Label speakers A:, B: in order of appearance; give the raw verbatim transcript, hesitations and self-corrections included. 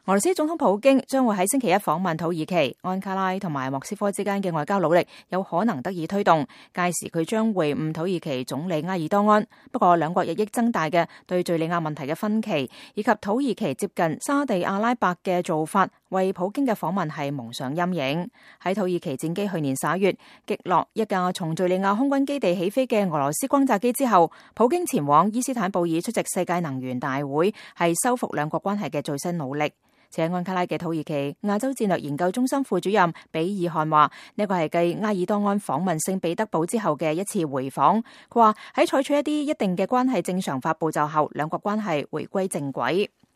A: 俄羅斯總統普京將會喺星期一訪問土耳其，安卡拉同埋莫斯科之間嘅外交努力有可能得以推動。屆時佢將會晤土耳其總理埃爾多安。不過兩國日益增大嘅對敘利亞問題嘅分歧，以及土耳其接近沙地阿拉伯嘅做法，為普京嘅訪問係蒙上陰影。喺土耳其戰機去年十一月擊落一架從敘利亞空軍基地起飛嘅俄羅斯轟炸機之後，普京前往伊斯坦布爾出席世界能源大會，係修復兩國關係嘅最新努力。且安卡拉嘅土耳其亞洲戰略研究中心副主任比爾漢話：呢個係繼埃爾多安訪問聖彼得堡之後嘅一次回訪。佢話喺採取一啲一定嘅關係正常化步驟後，兩國關係回歸正軌。